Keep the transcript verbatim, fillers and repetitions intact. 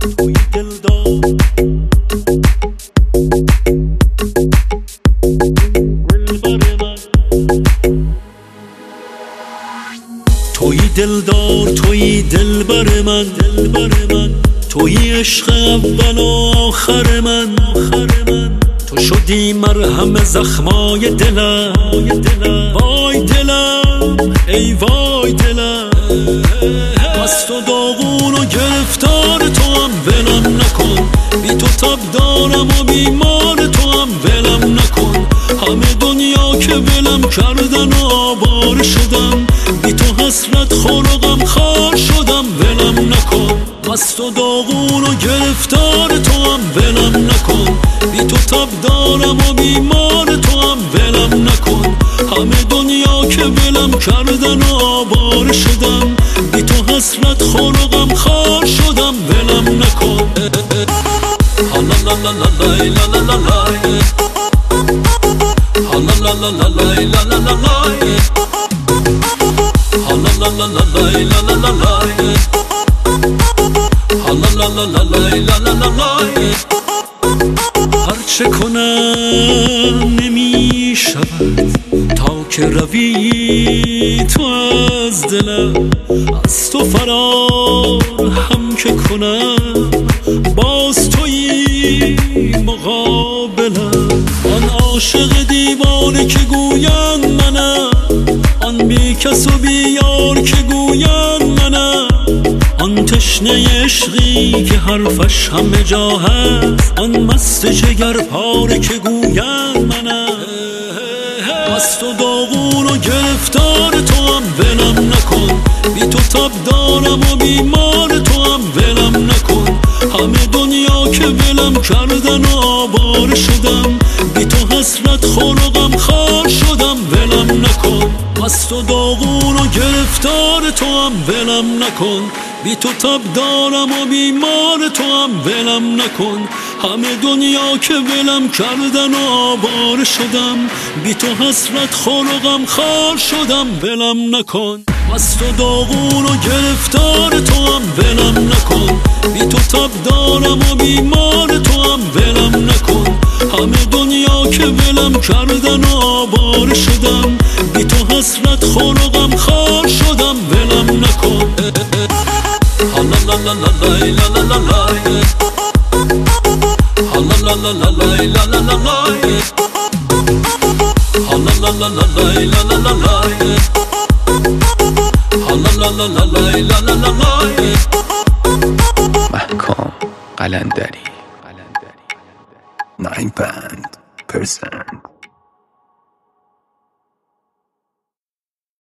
توی دلدار توی دلدار توی دلبر من دلبر من توی عشق اول و آخر من آخر من تو شدی مرهم زخمای دلم وای دلم ای وای دلم از تو داغون و گرفتار تو هم ولم نکن بی تو تب دارم و بیمار تو هم ولم نکن همه دنیا که ولم کردن و آواره شدم بی تو حسرت خور و غم خوار شدم ولم نکن از تو داغون و گرفتار تو هم ولم نکن بی تو تب دارم و بیمار تو هم ولم نکن همه دنیا که ولم کردن و آواره شدم بی تو حسرت خور و غم خوار شدم ولم نکن هرچه کنم نمی شود تا که روی تو از دلم از تو فرار هم که کنم باز توی مقابلم آن عاشق دیوانه که گویند منم آن بی کس و بی یار که گویند منم آن تشنه عشقی که حرفش همه جا هست آن مست جگر پاره که گویند منم از تو داغون و گرفتار تو هم ولم نکن بی تو تب دارم و بیمار تو هم ولم نکن همه دنیا که ولم کردن و آواره شدم بی تو حسرت خور و غم خوار شدم ولم نکن از تو داغون و گرفتار تو هم ولم نکن بی تو تب دارم و بیمار تو هم ولم نکن همه دنیا که ولم کردن و آواره شدم بی تو حسرت خور و غم خوار شدم ولم نکن از تو داغون و گرفتار تو هم ولم نکن بی تو تب دارم و بیمار تو هم ولم نکن همه دنیا که ولم کردن و آواره شدم بی تو حسرت خور و غم خوار شدم ولم نکن محکام قلندری نه پنج درصد